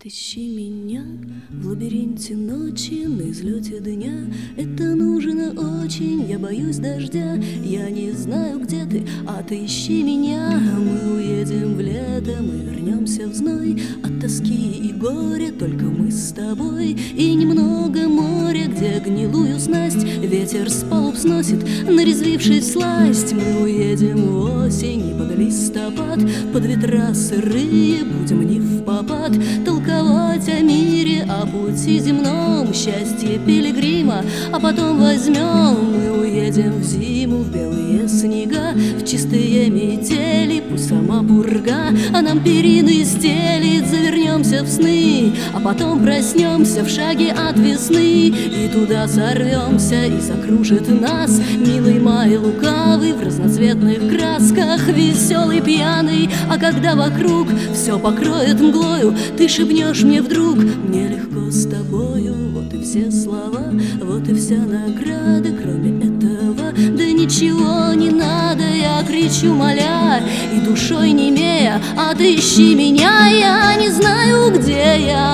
Отыщи меня в лабиринте ночи, на излете дня. Это нужно очень, я боюсь дождя. Я не знаю, где ты, отыщи меня. Мы уедем в лето, мы вернемся в зной. От тоски и горя только мы с тобой. И немного моря, где гнилую снасть ветер с палуб сносит, нарезвившись сласть. Мы уедем в осень и под листопад, под ветра сырые будем не впопад толковать о мире, о пути земном, счастье пилигрима, а потом возьмем. Мы уедем в зиму, в белые снега, в чистые метели, пусть сама пурга, а нам перины стелит. Завернемся в сны, а потом проснемся в шаге от весны, и туда сорвемся, и закружит нас милый май лукавый в разноцветных красках, веселый, пьяный. А когда вокруг все покроет мглою, ты шепнешь мне вдруг: мне легко с тобою. Вот и все слова, вот и вся награда. Кроме этого, да ничего не надо. Я кричу, моля, и душой немея: отыщи меня. Я не знаю, где я,